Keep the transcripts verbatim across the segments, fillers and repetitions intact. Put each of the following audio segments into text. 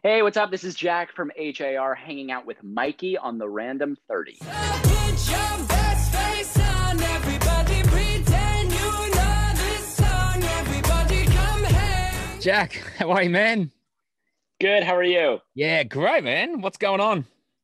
Hey, what's up? This is Jack from H A R hanging out with Mikey on the Random thirty. So put your best face on, everybody pretend you know this song. Everybody come here. Jack, how are you, man? Good, how are you? Yeah, great, man. What's going on?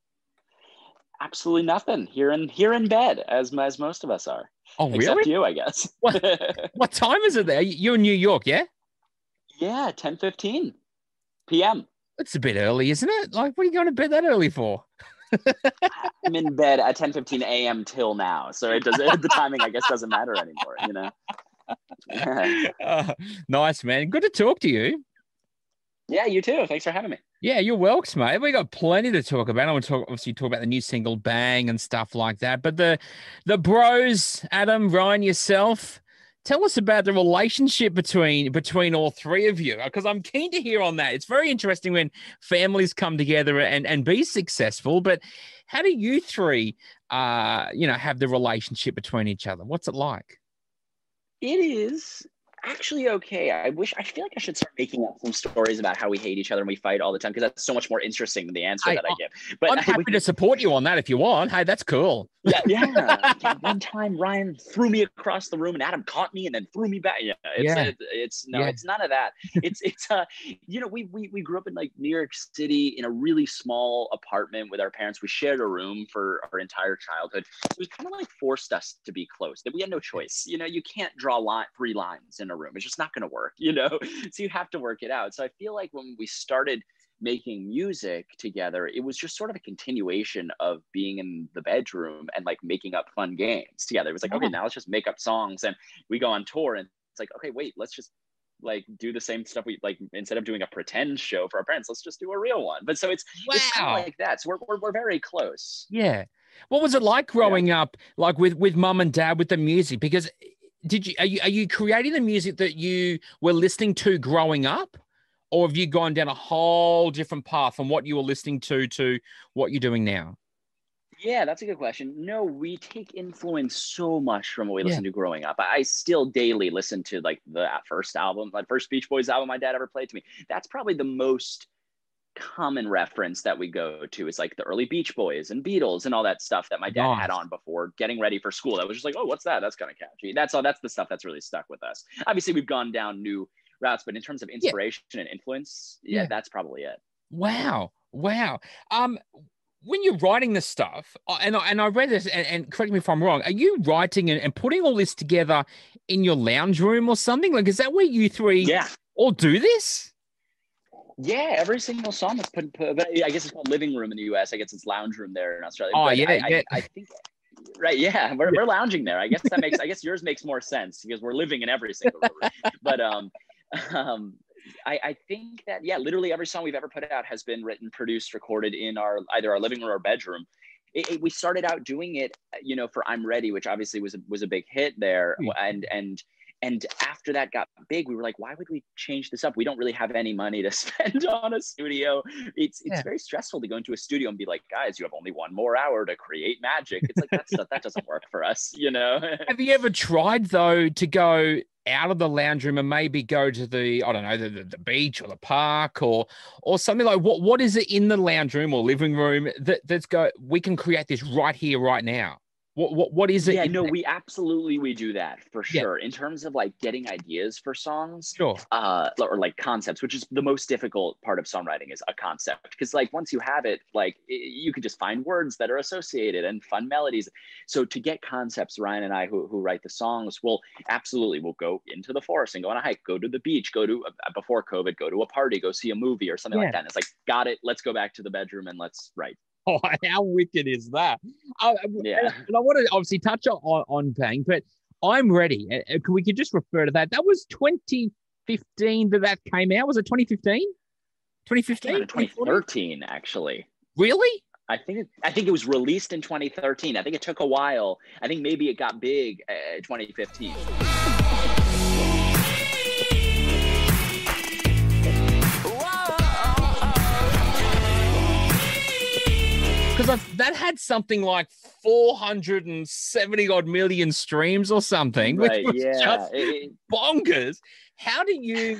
Absolutely nothing. Here in here in bed, as as most of us are. Oh, really? Except you, I guess. What, what time is it there? You're in New York, yeah? Yeah, ten fifteen p.m. It's a bit early, isn't it? Like, what are you going to bed that early for? I'm in bed at ten fifteen a.m. till now, so it does the timing, I guess, doesn't matter anymore. You know. uh, nice, man. Good to talk to you. Yeah, you too. Thanks for having me. Yeah, you're welcome, mate. We got plenty to talk about. I want to talk, obviously, talk about the new single "Bang" and stuff like that. But the the bros, Adam, Ryan, yourself. Tell us about the relationship between between all three of you, because I'm keen to hear on that. It's very interesting when families come together and, and be successful. But how do you three, uh, you know, have the relationship between each other? What's it like? It is actually okay. I wish, I feel like I should start making up some stories about how we hate each other and we fight all the time, because that's so much more interesting than the answer Hey, that I give. But I'm happy we, to support you on that if you want. Hey, that's cool. Yeah, yeah. yeah. One time Ryan threw me across the room and Adam caught me and then threw me back. Yeah, it's Yeah. It, it's no, Yeah. it's none of that. It's it's uh, you know, we we we grew up in like New York City in a really small apartment with our parents. We shared a room for our entire childhood. It was kind of like forced us to be close. That we had no choice. You know, you can't draw line three lines in a room. It's just not going to work. You know, so you have to work it out. So I feel like when we started making music together, it was just sort of a continuation of being in the bedroom and like making up fun games together. It was like, okay, now let's just make up songs, and we go on tour and it's like, okay, wait, let's just like do the same stuff. We like, instead of doing a pretend show for our parents, let's just do a real one. But so it's, Wow. it's kind of like that. So we're, we're, we're very close. Yeah. What was it like growing yeah. up, like with, with mum and dad with the music? Because did you, are you, are you creating the music that you were listening to growing up? Or have you gone down a whole different path from what you were listening to to what you're doing now? Yeah, that's a good question. No, we take influence so much from what we Yeah. listened to growing up. I still daily listen to like the first album, like first Beach Boys album my dad ever played to me. That's probably the most common reference that we go to. Is like the early Beach Boys and Beatles and all that stuff that my dad Nice. had on before getting ready for school. That was just like, oh, what's that? That's kind of catchy. That's all. That's the stuff that's really stuck with us. Obviously, we've gone down new routes, but in terms of inspiration yeah. and influence, yeah, yeah, that's probably it. Wow. Wow. Um, when you're writing this stuff, and I, and I read this, and, and correct me if I'm wrong, are you writing and, and putting all this together in your lounge room or something? Like, is that where you three yeah. all do this? Yeah, every single song is put, put, but I guess it's called living room in the U S. I guess it's lounge room there in Australia. Oh, but yeah, I, yeah. I, I think... Right, yeah, we're, we're lounging there. I guess that makes, I guess yours makes more sense because we're living in every single room. But um, um, I, I think that, yeah, literally every song we've ever put out has been written, produced, recorded in our either our living room or bedroom. It, it, we started out doing it, you know, for "I'm Ready," which obviously was a, was a big hit there, Mm. and and and after that got big, we were like, why would we change this up? We don't really have any money to spend on a studio. It's it's Yeah. very stressful to go into a studio and be like, guys, you have only one more hour to create magic. It's like that stuff that doesn't work for us, you know. Have you ever tried though to go out of the lounge room and maybe go to the, I don't know, the, the, the beach or the park or or something like what? What is it in the lounge room or living room that that's go? We can create this right here, right now. What what what is it? Yeah, in no, there? we absolutely we do that for Yeah. sure. In terms of like getting ideas for songs, Sure. uh, or like concepts, which is the most difficult part of songwriting, is a concept. Because like once you have it, like i- you can just find words that are associated and fun melodies. So to get concepts, Ryan and I, who who write the songs, will absolutely will go into the forest and go on a hike, go to the beach, go to uh, before COVID, go to a party, go see a movie or something Yeah. like that. And it's like, got it. Let's go back to the bedroom and let's write. Oh, how wicked is that? Uh, Yeah. And I want to obviously touch on, on Bang, but I'm Ready. Uh, Can we could just refer to that? That was twenty fifteen that that came out. Was it twenty fifteen? twenty fifteen? In twenty thirteen, actually. Really? I think it, I think it was released in twenty thirteen. I think it took a while. I think maybe it got big uh, twenty fifteen. Because that had something like four hundred seventy odd million streams or something, Right, which was yeah. just It- bonkers. How do you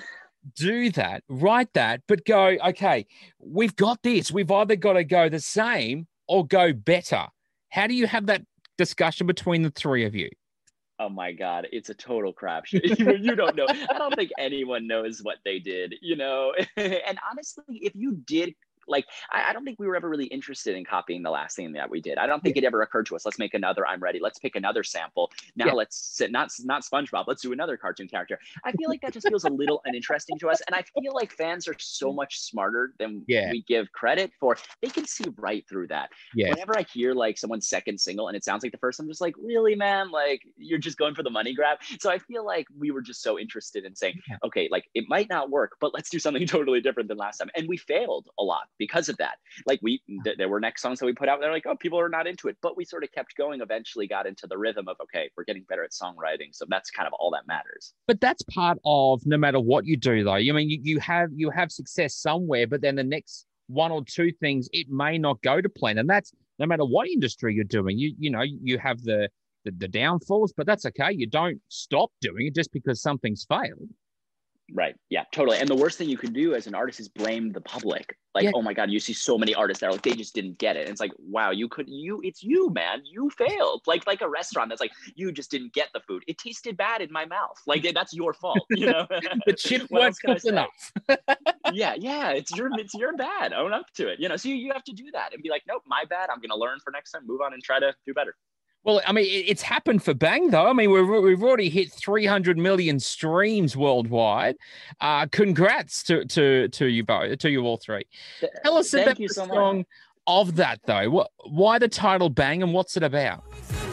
do that, write that, but go, okay, we've got this. We've either got to go the same or go better. How do you have that discussion between the three of you? Oh my God, it's a total crapshoot. you, you don't know. I don't think anyone knows what they did, you know? And honestly, if you did, like, I, I don't think we were ever really interested in copying the last thing that we did. I don't think yeah. it ever occurred to us, let's make another I'm Ready. Let's pick another sample. Now yeah. let's sit, not, not SpongeBob, let's do another cartoon character. I feel like that just feels a little uninteresting to us. And I feel like fans are so much smarter than yeah. we give credit for. They can see right through that. Yeah. Whenever I hear like someone's second single and it sounds like the first, I'm just like, really, man? Like, you're just going for the money grab. So I feel like we were just so interested in saying, yeah. okay, like it might not work, but let's do something totally different than last time. And we failed a lot because of that. Like we, th- there were next songs that we put out. They're like, oh, people are not into it, but we sort of kept going. Eventually, got into the rhythm of okay, we're getting better at songwriting, so that's kind of all that matters. But that's part of no matter what you do, though. I mean, you, you have you have success somewhere, but then the next one or two things it may not go to plan, and that's no matter what industry you're doing. You you know you have the the, the downfalls, but that's okay. You don't stop doing it just because something's failed. Right. Yeah, totally. And the worst thing you can do as an artist is blame the public. Like, yeah. oh my God, you see so many artists that are like, they just didn't get it. And it's like, wow, you could, you, it's you, man, you failed. Like, like a restaurant that's like, you just didn't get the food. It tasted bad in my mouth. Like, that's your fault, you know? The chip weren't cooked enough. yeah. Yeah. It's your, it's your bad. Own up to it. You know, so you, you have to do that and be like, nope, my bad. I'm going to learn for next time, move on and try to do better. Well, I mean, it's happened for Bang, though. I mean, we've, we've already hit three hundred million streams worldwide. Uh, congrats to to to you both, to you all three. Tell us Thank about you the so song much. Of that, though. What, why the title Bang, and what's it about?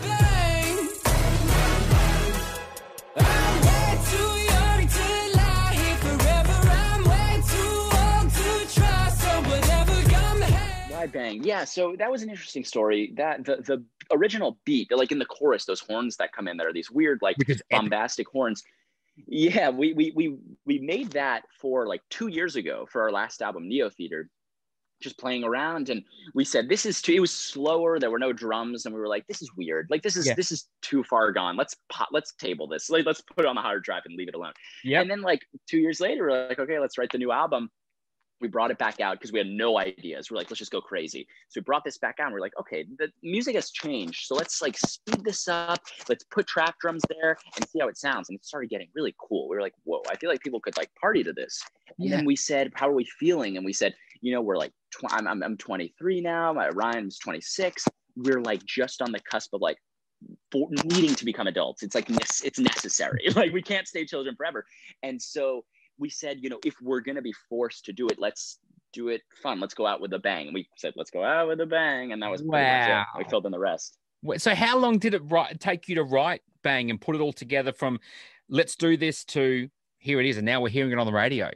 Bang. Yeah, so that was an interesting story. That the the original beat, like in the chorus, those horns that come in that are these weird, like bombastic horns. Yeah, we we we we made that for like two years ago for our last album, Neo Theater, just playing around, and we said this is too. It was slower. There were no drums, and we were like, this is weird. Like this is yeah. this is too far gone. Let's pop, let's table this. Like let's put it on the hard drive and leave it alone. Yeah. And then like two years later, we're like, okay, let's write the new album. We brought it back out because we had no ideas. We're like, let's just go crazy. So we brought this back out and we're like, okay, the music has changed. So let's like speed this up. Let's put trap drums there and see how it sounds. And it started getting really cool. We were like, whoa, I feel like people could like party to this. And yeah. then we said, how are we feeling? And we said, you know, we're like, tw- I'm, I'm, I'm twenty-three now. My Ryan's twenty-six. We're like just on the cusp of like for needing to become adults. It's like, it's necessary. Like we can't stay children forever. And so we said, you know, if we're going to be forced to do it, let's do it fun. Let's go out with a bang. And we said, let's go out with a bang. And that was pretty wow. much it. We filled in the rest. So how long did it write, take you to write Bang and put it all together from let's do this to here it is. And now we're hearing it on the radio.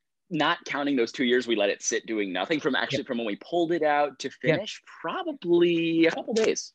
Not counting those two years we let it sit doing nothing from actually yep. from when we pulled it out to finish, yep. probably a couple days.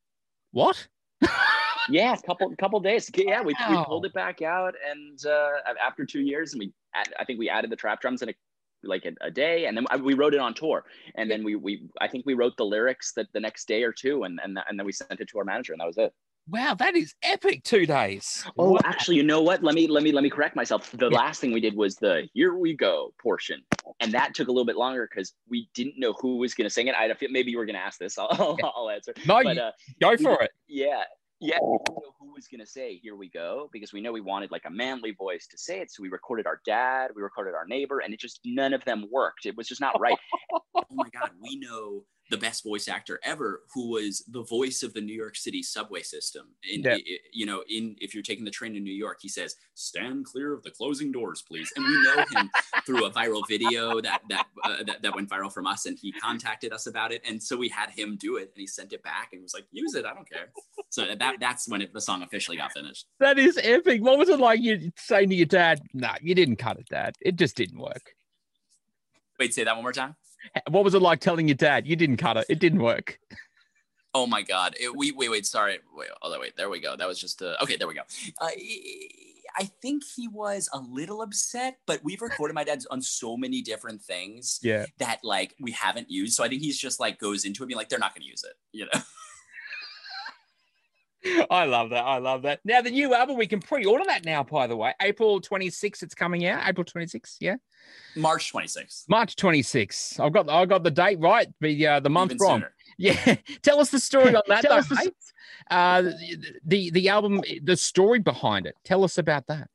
What? Yeah, a couple couple days. Yeah, we, wow. we pulled it back out, and uh, after two years, and we add, I think we added the trap drums in a, like a, a day, and then we wrote it on tour, and then we we I think we wrote the lyrics that the next day or two, and and and then we sent it to our manager, and that was it. Wow, that is epic. Two days. Oh, wow. Actually, you know what? Let me let me let me correct myself. The yeah. last thing we did was the "Here We Go" portion, and that took a little bit longer because we didn't know who was going to sing it. I maybe you were going to ask this. I'll, I'll, yeah. I'll answer. No, but, you, uh, go for we, it. Yeah. Yeah, we didn't know who was going to say "Here we go" because we know we wanted like a manly voice to say it. So we recorded our dad, we recorded our neighbor, and it just none of them worked. It was just not right. Oh my God, we know the best voice actor ever who was the voice of the New York City subway system. And yeah. it, you know, in if you're taking the train to New York, he says, "Stand clear of the closing doors, please." And we know him through a viral video that that, uh, that that went viral from us, and he contacted us about it. And so we had him do it, and he sent it back and was like, "Use it, I don't care." So that that's when it, the song officially got finished. That is epic. What was it like you saying to your dad, "Nah, you didn't cut it, Dad. It just didn't work." Wait, say that one more time. What was it like telling your dad you didn't cut it? It didn't work. Oh my God. It, we, wait, wait, sorry. Wait, oh, wait, there we go. That was just, uh, okay, there we go. Uh, I think he was a little upset, but we've recorded my dad's on so many different things yeah. that like we haven't used. So I think he's just like goes into it being like, they're not going to use it, you know? I love that. I love that. Now, the new album, we can pre-order that now, by the way. April twenty-sixth, it's coming out. April twenty-sixth, yeah? March twenty-sixth. March twenty-sixth. I've got I got the date right, the uh, the month Even wrong. sooner. Yeah. Tell us the story on that, Tell though, us the- mate. Uh, the, the, the album, the story behind it. Tell us about that.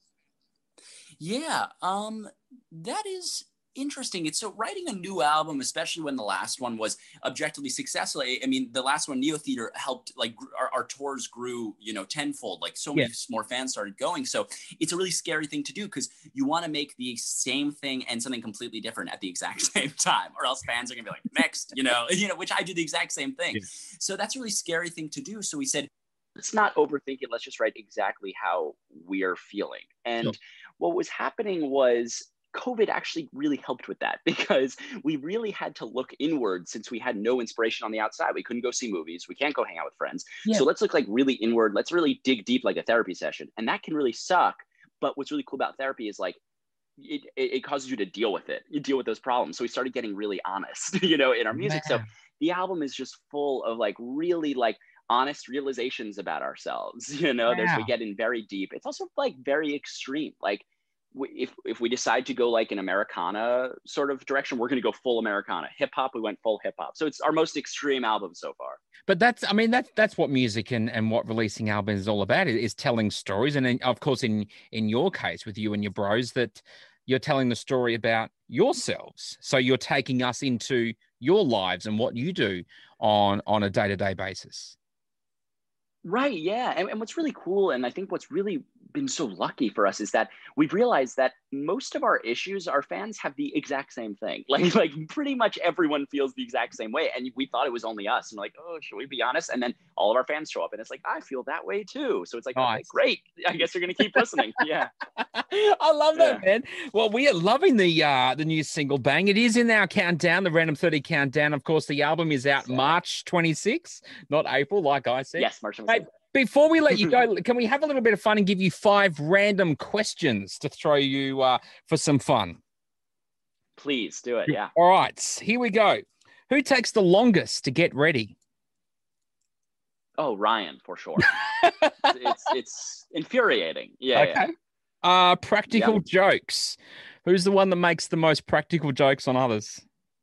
Yeah, um, that is interesting. It's so writing a new album, especially when the last one was objectively successful. I, I mean, the last one, Neo Theater, helped like gr- our, our tours grew, you know, tenfold. Like so many Yeah. more fans started going. So it's a really scary thing to do because you want to make the same thing and something completely different at the exact same time, or else fans are gonna be like, next, you know, you know, which I do the exact same thing. Yeah. So that's a really scary thing to do. So we said, let's not overthink it. Let's just write exactly how we are feeling. And Sure. what was happening was COVID actually really helped with that because we really had to look inward since we had no inspiration on the outside. We couldn't go see movies. We can't go hang out with friends. Yeah. So let's look like really inward. Let's really dig deep like a therapy session. And that can really suck. But what's really cool about therapy is like, it, it, it causes you to deal with it. You deal with those problems. So we started getting really honest, you know, in our music. So Man. the album is just full of like really like honest realizations about ourselves. You know, there's we Wow. get in very deep. It's also like very extreme. Like we, if if we decide to go like an Americana sort of direction, we're going to go full Americana. Hip hop, we went full hip hop. So it's our most extreme album so far. But that's, I mean, that's that's what music and, and what releasing albums is all about, is, is telling stories. And then, of course, in in your case with you and your bros, that you're telling the story about yourselves. So you're taking us into your lives and what you do on on a day-to-day basis. Right. Yeah. And, and what's really cool, and I think what's really been so lucky for us, is that we've realized that most of our issues, our fans have the exact same thing. Like, like pretty much everyone feels the exact same way. And we thought it was only us. And like, oh, should we be honest? And then all of our fans show up and it's like, I feel that way too. So it's like, Nice. okay, great. I guess you're going to keep listening. Yeah. I love that, Yeah. man. Well, we are loving the uh the new single Bang. It is in our countdown, the Random thirty countdown. Of course, the album is out Yeah. March twenty-sixth, not April, like I said. Yes, March Hey, twenty-sixth. before we let you go, can we have a little bit of fun and give you five random questions to throw you uh, for some fun? Please do it. Yeah. All right, here we go. Who takes the longest to get ready? Oh, Ryan, for sure. it's it's infuriating. Yeah. Okay. yeah. Uh, practical Yep. jokes. Who's the one that makes the most practical jokes on others?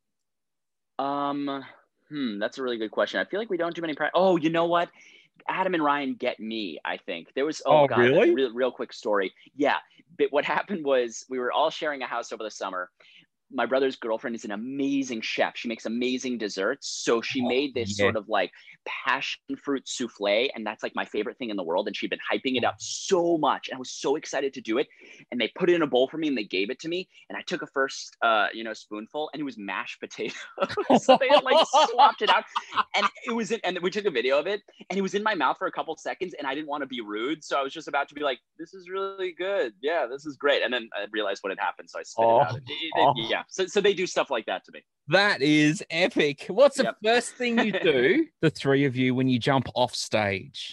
Um, hmm, that's a really good question. I feel like we don't do many. Pra- oh, you know what? Adam and Ryan get me. I think there was. Oh, Oh, God, really? Real, real quick story. Yeah, but what happened was we were all sharing a house over the summer. My brother's girlfriend is an amazing chef. She makes amazing desserts. So she Oh, made this yeah. sort of like passion fruit souffle. And that's like my favorite thing in the world. And she'd been hyping it up so much. And I was so excited to do it. And they put it in a bowl for me and they gave it to me. And I took a first, uh, you know, spoonful and it was mashed potatoes. So they had like swapped it out. And it was, in, and we took a video of it and it was in my mouth for a couple seconds. And I didn't want to be rude. So I was just about to be like, this is really good. Yeah, this is great. And then I realized what had happened. So I spit Oh. it out. It- it- yeah. So, so they do stuff like that to me. That is epic. What's the Yep. first thing you do, the three of you, when you jump off stage?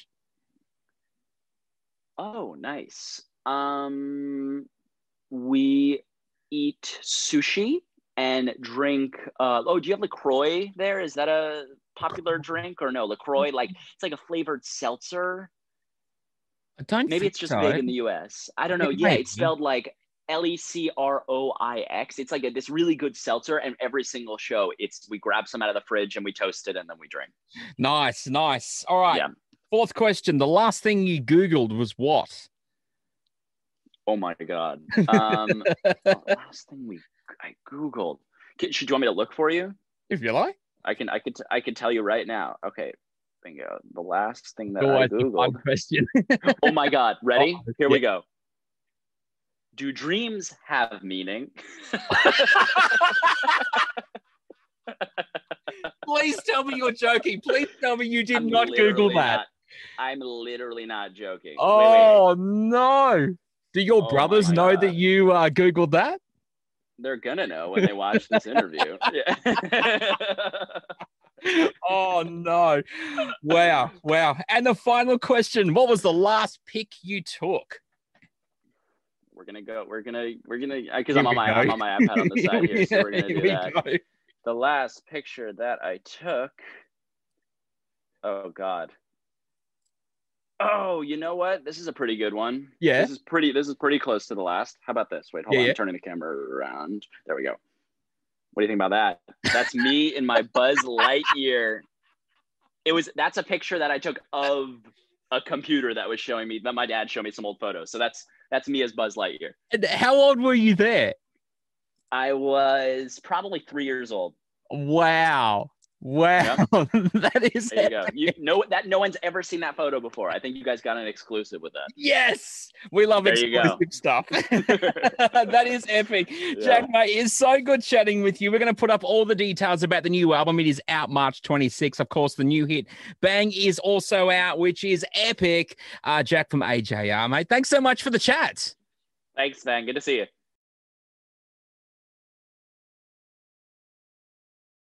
Oh, nice. Um, we eat sushi and drink. Uh, oh, do you have LaCroix there? Is that a popular drink or no? LaCroix, like it's like a flavored seltzer. I don't Maybe think it's just so. big in the U S. I don't know. It Yeah, may be. it's spelled like L E C R O I X. It's like a, this really good seltzer, and every single show, it's we grab some out of the fridge and we toast it and then we drink. Nice, nice. All right. Yeah. Fourth question. The last thing you Googled was what? Oh my God. Um, the last thing we I googled. Can, should you want me to look for you? If you like. I can I could I can tell you right now. Okay, bingo. The last thing that I Always the fun googled. question. Oh my God! Ready? Oh, Here we yeah. go. Do dreams have meaning? Please tell me you're joking. Please tell me you did I'm not Google literally that. not- I'm literally not joking. Wait, wait, wait. Oh no! Do your Oh, my brothers know God. that you uh, Googled that? They're gonna know when they watch this interview. Yeah. Oh no! Wow, wow! And the final question: what was the last pick you took? We're gonna go. We're gonna. We're gonna. Because Here I'm on we my. go. I'm on my iPad on the side here, so we're gonna Here do we that. go. The last picture that I took. Oh God. Oh, you know what? This is a pretty good one. Yeah. This is pretty. This is pretty close to the last. How about this? Wait, hold Yeah, on. yeah. I'm turning the camera around. There we go. What do you think about that? That's me in my Buzz Lightyear. It was. That's a picture that I took of a computer that was showing me. That my dad showed me some old photos. So that's that's me as Buzz Lightyear. And how old were you there? I was probably three years old. Wow. Wow. That is There you go. You know that no one's ever seen that photo before. I think you guys got an exclusive with that. Yes, we love There you go. exclusive stuff. That is epic. Jack, mate, it is so good chatting with you. We're going to put up all the details about the new album. It is out March twenty-sixth. Of course, the new hit Bang is also out, which is epic. Uh, Jack from A J R, mate. Thanks so much for the chat. Thanks, man. Good to see you.